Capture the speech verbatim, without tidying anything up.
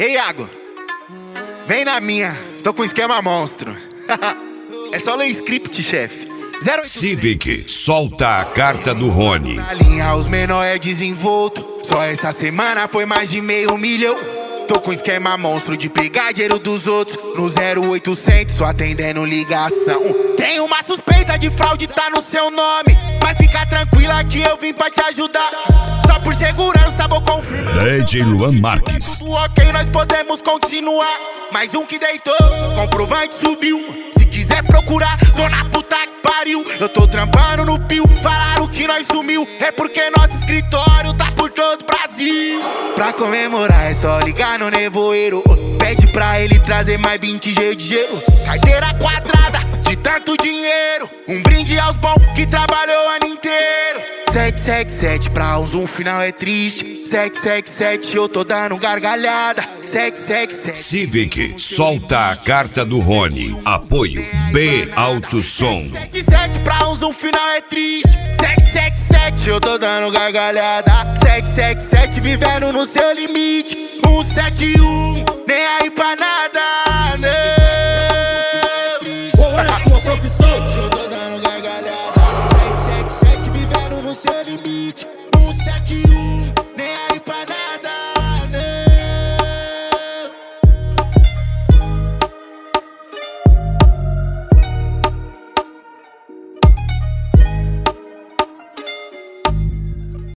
Ei, Iago, vem na minha, tô com esquema monstro. É só ler script, chefe. Civic, solta a carta do Rony. Na linha, os menor é desenvolto. Só essa semana foi mais de meio milhão. Tô com esquema monstro de pegar dinheiro dos outros. No zero oitocentos, só atendendo ligação. Tem uma suspeita de fraude, tá no seu nome. Mas fica tranquila que eu vim pra te ajudar. Só por segurança vou confirmar. D J Luan Marques. Tudo ok, nós podemos continuar. Mais um que deitou, comprovante subiu. Se quiser procurar, tô na puta que pariu. Eu tô trampando no pio, falaram que nós sumiu. É porque nosso escritório tá por todo o Brasil. Pra comemorar é só ligar no nevoeiro. Pede pra ele trazer mais vinte G de gelo. Carteira quadrada de tanto dinheiro. Um brinde aos bons que trabalhou o ano inteiro. Sete sete sete pra uns um final é triste. Sete sete sete eu tô dando gargalhada. Sete sete sete Civic, solta a carta do Rony. Apoio B Alto Som. Sete sete pra uns um final é triste. Sete sete sete eu tô dando gargalhada. Sete sete sete vivendo no seu limite. Um sete um nem aí pra nada, né?